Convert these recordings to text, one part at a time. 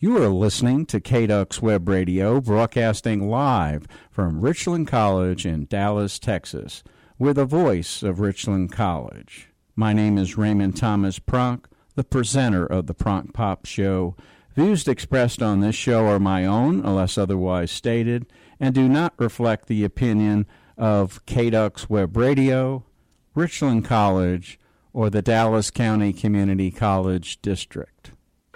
You are listening to KDUX Web Radio, broadcasting live from Richland College in Dallas, Texas. We're the voice of Richland College. My name is Raymond Thomas Pronk, the presenter of the Pronk Pop Show. Views expressed on this show are my own, unless otherwise stated, and do not reflect the opinion of KDUX Web Radio, Richland College, or the Dallas County Community College District.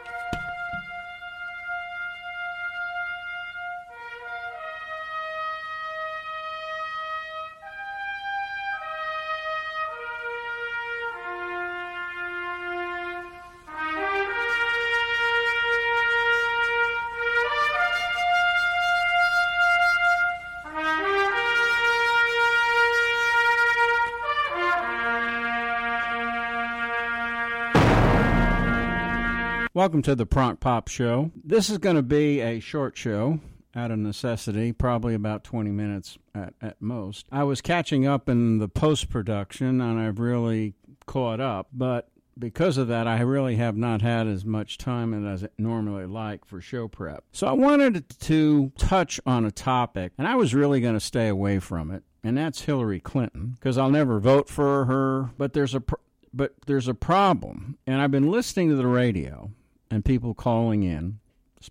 Welcome to the Pronk Pop Show. This is going to be a short show out of necessity, probably about 20 minutes at most. I was catching up in the post-production, and I've really caught up, but because of that, I really have not had as much time as I normally like for show prep. So I wanted to touch on a topic, and I was really going to stay away from it, and that's Hillary Clinton, because I'll never vote for her, but there's a problem, and I've been listening to the radio and people calling in,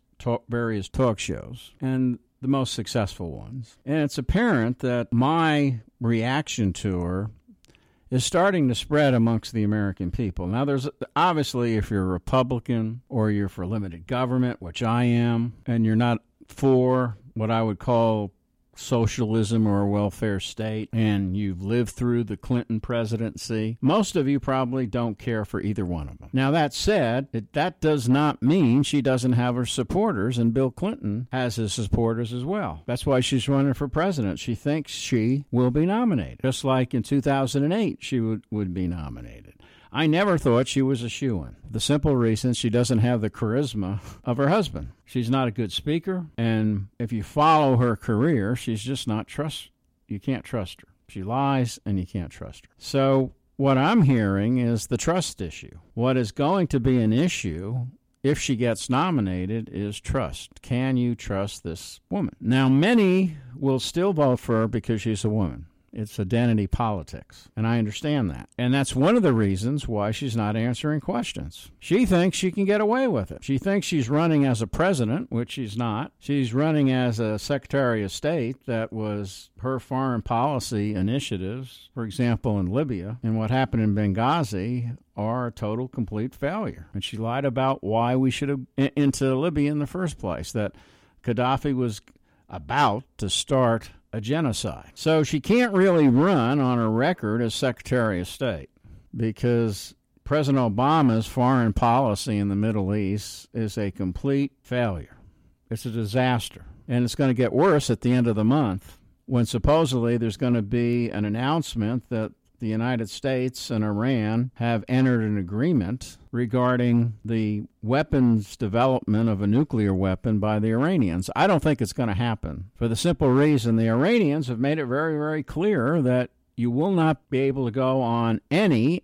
various talk shows, and the most successful ones. And it's apparent that my reaction to her is starting to spread amongst the American people. Now, there's obviously, if you're a Republican or you're for limited government, which I am, and you're not for what I would call socialism or a welfare state, and you've lived through the Clinton presidency, most of you probably don't care for either one of them. Now, that said, that does not mean she doesn't have her supporters, and Bill Clinton has his supporters as well. That's why she's running for president. She thinks she will be nominated, just like in 2008 she would be nominated. I never thought she was a shoo-in. The simple reason she doesn't have the charisma of her husband. She's not a good speaker, and if you follow her career, she's just not you can't trust her. She lies, and you can't trust her. So what I'm hearing is the trust issue. What is going to be an issue if she gets nominated is trust. Can you trust this woman? Now, many will still vote for her because she's a woman. It's identity politics, and I understand that. And that's one of the reasons why she's not answering questions. She thinks she can get away with it. She thinks she's running as a president, which she's not. She's running as a Secretary of State. That was her foreign policy initiatives, for example, in Libya, and what happened in Benghazi are a total, complete failure. And she lied about why we should have into Libya in the first place, that Gaddafi was about to start a genocide. So she can't really run on her record as Secretary of State because President Obama's foreign policy in the Middle East is a complete failure. It's a disaster. And it's going to get worse at the end of the month when supposedly there's going to be an announcement that the United States and Iran have entered an agreement regarding the weapons development of a nuclear weapon by the Iranians. I don't think it's going to happen for the simple reason the Iranians have made it very, very clear that you will not be able to go on any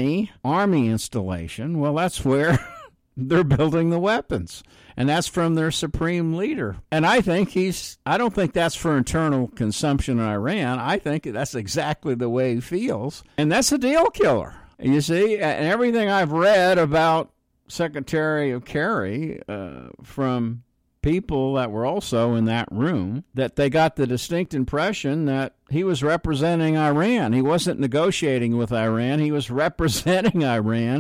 army installation. Well, that's where they're building the weapons. And that's from their supreme leader. And I don't think that's for internal consumption in Iran. I think that's exactly the way he feels. And that's a deal killer. You see, and everything I've read about Secretary of Kerry from people that were also in that room, that they got the distinct impression that he was representing Iran. He wasn't negotiating with Iran. He was representing Iran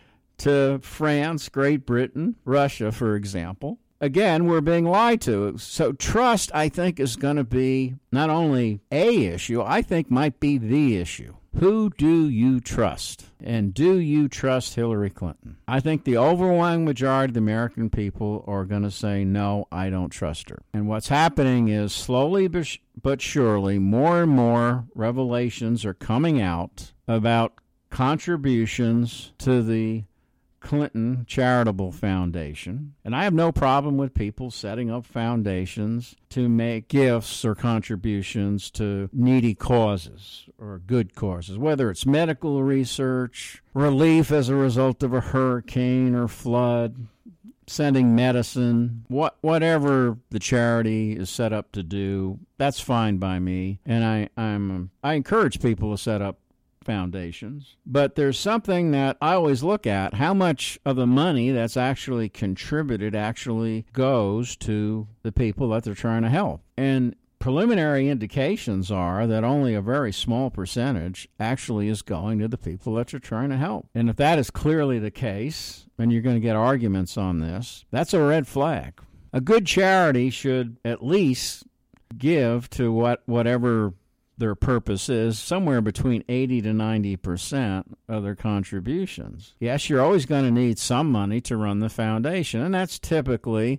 to France, Great Britain, Russia, for example. Again, we're being lied to. So trust, I think, is going to be not only a issue, I think might be the issue. Who do you trust? And do you trust Hillary Clinton? I think the overwhelming majority of the American people are going to say, no, I don't trust her. And what's happening is slowly but surely, more and more revelations are coming out about contributions to the Clinton Charitable Foundation. And I have no problem with people setting up foundations to make gifts or contributions to needy causes or good causes, whether it's medical research, relief as a result of a hurricane or flood, sending medicine, whatever the charity is set up to do, that's fine by me. And I encourage people to set up foundations. But there's something that I always look at: how much of the money that's actually contributed actually goes to the people that they're trying to help. And preliminary indications are that only a very small percentage actually is going to the people that you're trying to help. And if that is clearly the case, and you're going to get arguments on this, that's a red flag. A good charity should at least give to whatever their purpose is, somewhere between 80 to 90% of their contributions. Yes, you're always going to need some money to run the foundation, and that's typically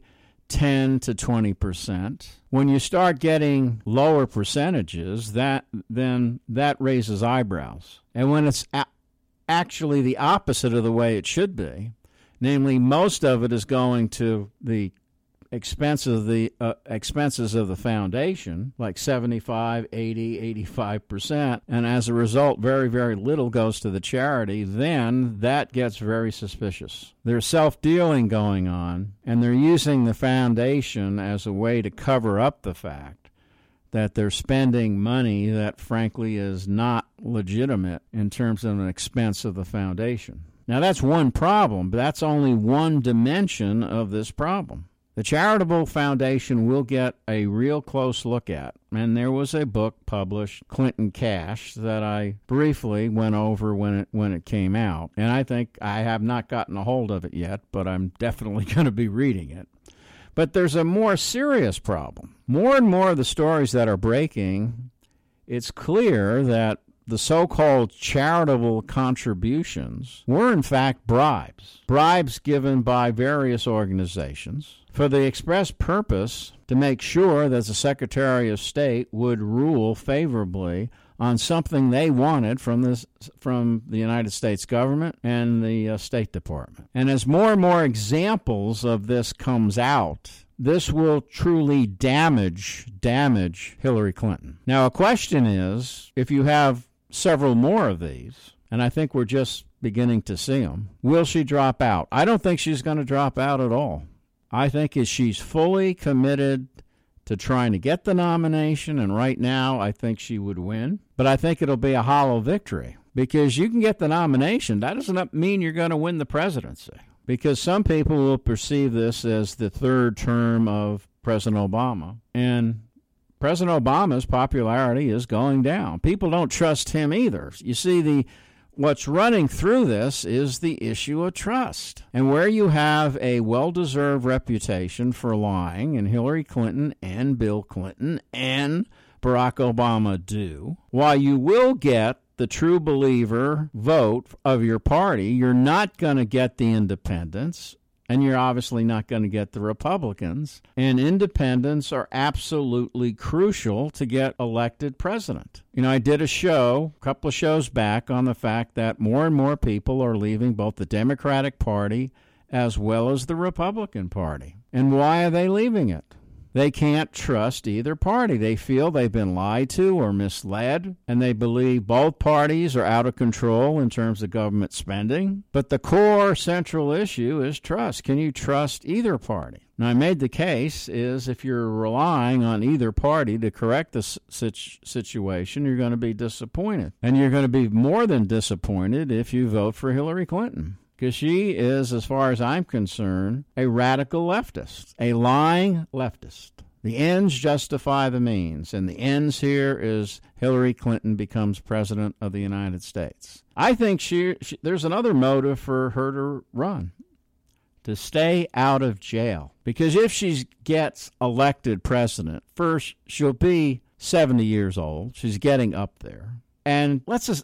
10 to 20%. When you start getting lower percentages, then that raises eyebrows. And when it's actually the opposite of the way it should be, namely most of it is going to the expenses of the foundation, like 75, 80, 85%, and as a result, very, very little goes to the charity, then that gets very suspicious. There's self-dealing going on, and they're using the foundation as a way to cover up the fact that they're spending money that, frankly, is not legitimate in terms of an expense of the foundation. Now, that's one problem, but that's only one dimension of this problem. The charitable foundation will get a real close look at, and there was a book published, Clinton Cash, that I briefly went over when it came out, and I think I have not gotten a hold of it yet, but I'm definitely going to be reading it. But there's a more serious problem. More and more of the stories that are breaking, it's clear that the so-called charitable contributions were in fact bribes given by various organizations for the express purpose to make sure that the Secretary of State would rule favorably on something they wanted from the United States government and the State Department. And as more and more examples of this comes out, this will truly damage Hillary Clinton. Now, a question is, if you have several more of these, and I think we're just beginning to see them, will she drop out? I don't think she's going to drop out at all. I think she's fully committed to trying to get the nomination, and right now I think she would win. But I think it'll be a hollow victory, because you can get the nomination. That doesn't mean you're going to win the presidency, because some people will perceive this as the third term of President Obama, and President Obama's popularity is going down. People don't trust him either. You see, what's running through this is the issue of trust. And where you have a well-deserved reputation for lying, and Hillary Clinton and Bill Clinton and Barack Obama do, while you will get the true believer vote of your party, you're not going to get the independents, and you're obviously not going to get the Republicans. And independents are absolutely crucial to get elected president. You know, I did a couple of shows back, on the fact that more and more people are leaving both the Democratic Party as well as the Republican Party. And why are they leaving it? They can't trust either party. They feel they've been lied to or misled, and they believe both parties are out of control in terms of government spending. But the core central issue is trust. Can you trust either party? Now, I made the case is if you're relying on either party to correct the situation, you're going to be disappointed. And you're going to be more than disappointed if you vote for Hillary Clinton, because she is, as far as I'm concerned, a radical leftist, a lying leftist. The ends justify the means, and the ends here is Hillary Clinton becomes president of the United States. I think there's another motive for her to run, to stay out of jail. Because if she gets elected president, first, she'll be 70 years old. She's getting up there. And let's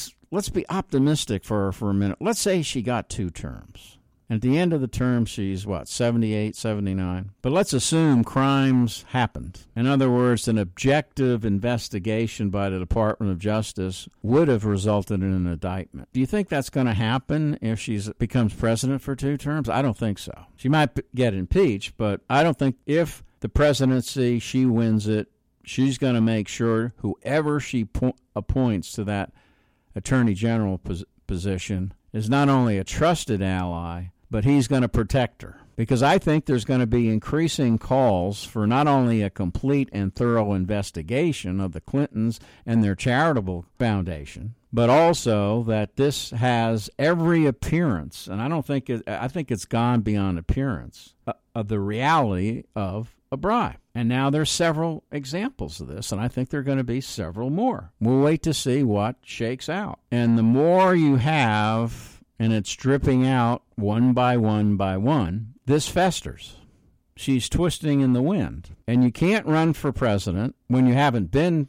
be optimistic for her for a minute. Let's say she got 2 terms. At the end of the term, she's, 78, 79? But let's assume crimes happened. In other words, an objective investigation by the Department of Justice would have resulted in an indictment. Do you think that's going to happen if she becomes president for 2 terms? I don't think so. She might get impeached, but I don't think if the presidency, she wins it, she's going to make sure whoever she appoints to that attorney general position is not only a trusted ally, but he's going to protect her. because I think there's going to be increasing calls for not only a complete and thorough investigation of the Clintons and their charitable foundation, but also that this has every appearance, and I think it's gone beyond appearance, of the reality of a bribe. And now there's several examples of this, and I think there are going to be several more. We'll wait to see what shakes out. And the more you have, and it's dripping out one by one by one, this festers. She's twisting in the wind. And you can't run for president when you haven't been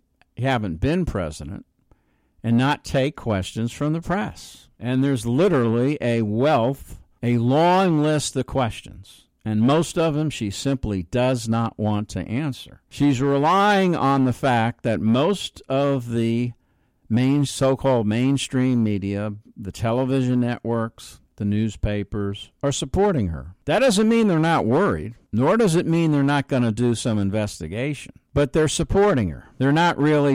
president and not take questions from the press. And there's literally a long list of questions. And most of them she simply does not want to answer. She's relying on the fact that most of the so-called mainstream media, the television networks, the newspapers, are supporting her. That doesn't mean they're not worried, nor does it mean they're not going to do some investigation. But they're supporting her. They're not really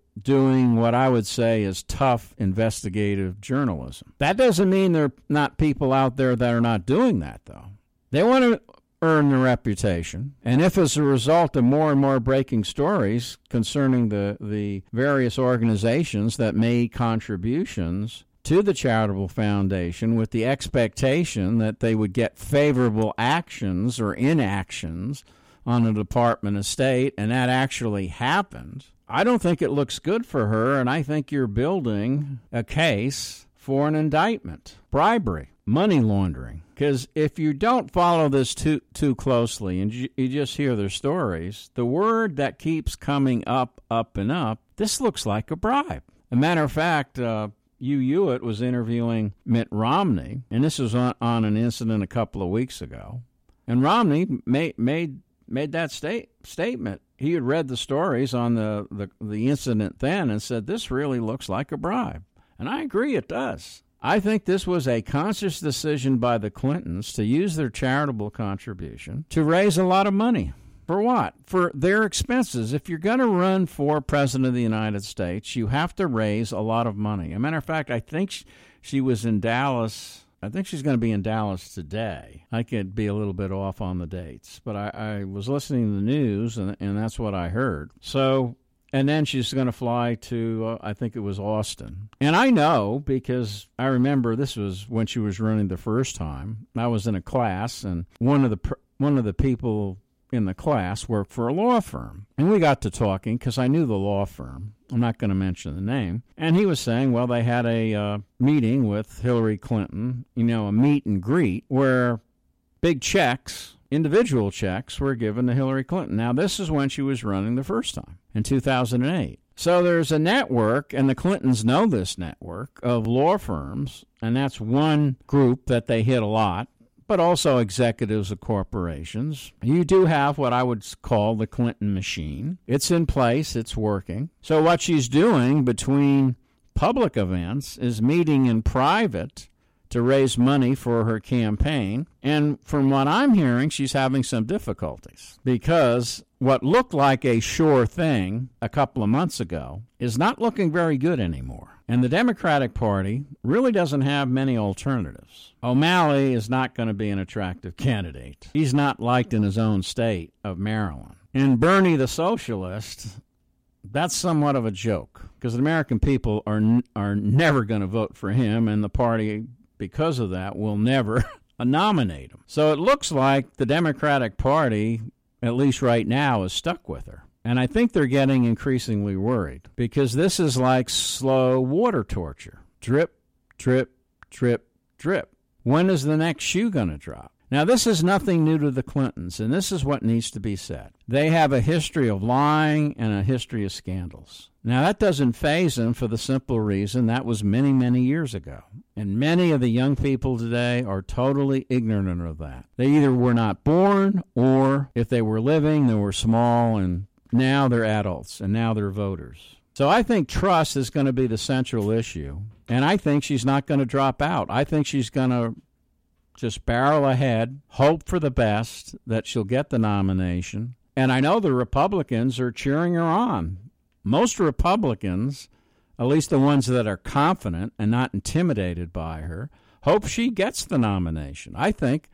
doing what I would say is tough investigative journalism. That doesn't mean there are not people out there that are not doing that, though. They want to earn their reputation, and if as a result of more and more breaking stories concerning the various organizations that made contributions to the charitable foundation with the expectation that they would get favorable actions or inactions on the Department of State, and that actually happened, I don't think it looks good for her, and I think you're building a case for an indictment, bribery, money laundering. Because if you don't follow this too closely and you just hear their stories, the word that keeps coming up, and up, this looks like a bribe. As a matter of fact, Hugh Hewitt was interviewing Mitt Romney, and this was on an incident a couple of weeks ago. And Romney made that statement. He had read the stories on the incident then and said, this really looks like a bribe. And I agree it does. I think this was a conscious decision by the Clintons to use their charitable contribution to raise a lot of money. For what? For their expenses. If you're going to run for president of the United States, you have to raise a lot of money. As a matter of fact, I think she was in Dallas. I think she's going to be in Dallas today. I could be a little bit off on the dates, but I was listening to the news, and that's what I heard. So, and then she's going to fly to, I think it was Austin. And I know because I remember this was when she was running the first time. I was in a class, and one of the people in the class worked for a law firm. And we got to talking because I knew the law firm. I'm not going to mention the name. And he was saying, well, they had a meeting with Hillary Clinton, a meet and greet where big checks, individual checks, were given to Hillary Clinton. Now, this is when she was running the first time, in 2008. So there's a network, and the Clintons know this network, of law firms, and that's one group that they hit a lot, but also executives of corporations. You do have what I would call the Clinton machine. It's in place. It's working. So what she's doing between public events is meeting in private to raise money for her campaign. And from what I'm hearing, she's having some difficulties because what looked like a sure thing a couple of months ago is not looking very good anymore. And the Democratic Party really doesn't have many alternatives. O'Malley is not going to be an attractive candidate. He's not liked in his own state of Maryland. And Bernie the socialist, that's somewhat of a joke because the American people are never going to vote for him, and the party, because of that, will never nominate him. So it looks like the Democratic Party, at least right now, is stuck with her. And I think they're getting increasingly worried because this is like slow water torture. Drip, drip, drip, drip. When is the next shoe going to drop? Now, this is nothing new to the Clintons, and this is what needs to be said. They have a history of lying and a history of scandals. Now, that doesn't faze them for the simple reason that was many, many years ago. And many of the young people today are totally ignorant of that. They either were not born, or if they were living, they were small, and now they're adults, and now they're voters. So I think trust is going to be the central issue, and I think she's not going to drop out. I think she's going to just barrel ahead, hope for the best, that she'll get the nomination. And I know the Republicans are cheering her on. Most Republicans, at least the ones that are confident and not intimidated by her, hope she gets the nomination. I think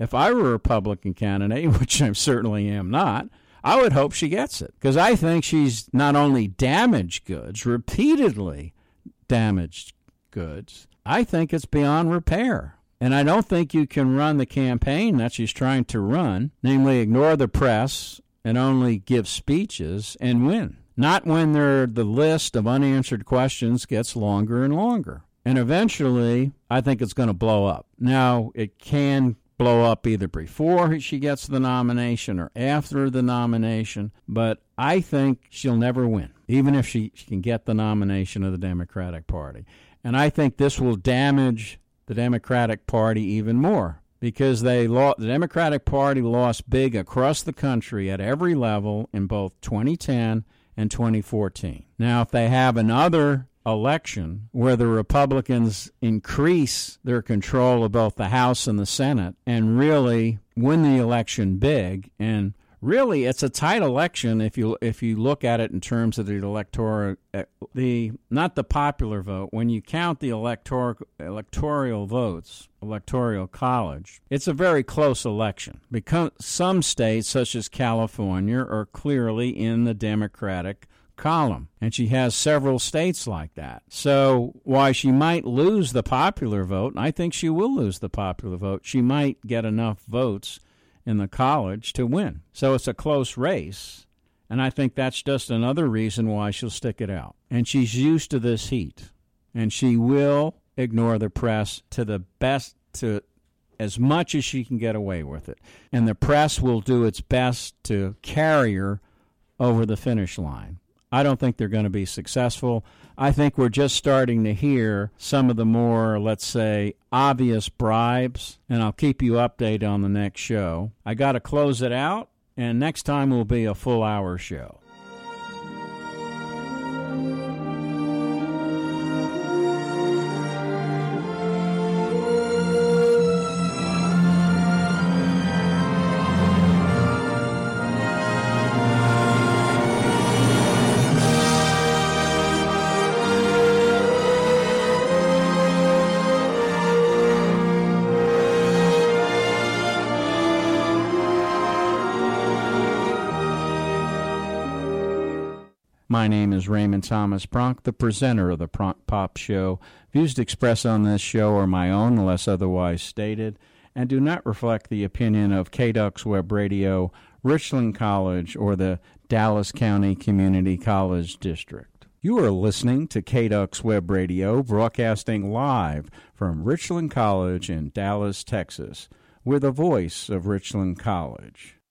if I were a Republican candidate, which I certainly am not, I would hope she gets it, because I think she's not only damaged goods, repeatedly damaged goods, I think it's beyond repair. And I don't think you can run the campaign that she's trying to run, namely ignore the press and only give speeches and win. Not when the list of unanswered questions gets longer and longer. And eventually, I think it's going to blow up. Now, it can blow up either before she gets the nomination or after the nomination, but I think she'll never win, even if she can get the nomination of the Democratic Party. And I think this will damage the Democratic Party even more, because the Democratic Party lost big across the country at every level in both 2010 and 2014. Now, if they have another election where the Republicans increase their control of both the House and the Senate and really win the election big, and really it's a tight election if you look at it in terms of the electoral, not the popular vote. When you count the electoral votes, electoral college, it's a very close election, because some states such as California are clearly in the Democratic column, and she has several states like that. So while she might lose the popular vote, and I think she will lose the popular vote, she might get enough votes in the college to win. So it's a close race, and I think that's just another reason why she'll stick it out. And she's used to this heat, and she will ignore the press to the best, to as much as she can get away with it. And the press will do its best to carry her over the finish line. I don't think they're going to be successful. I think we're just starting to hear some of the more, let's say, obvious bribes, and I'll keep you updated on the next show. I got to close it out, and next time will be a full-hour show. My name is Raymond Thomas Pronk, the presenter of the Pronk Pop Show. Views expressed on this show are my own, unless otherwise stated, and do not reflect the opinion of KDUX Web Radio, Richland College, or the Dallas County Community College District. You are listening to KDUX Web Radio, broadcasting live from Richland College in Dallas, Texas. We're the voice of Richland College.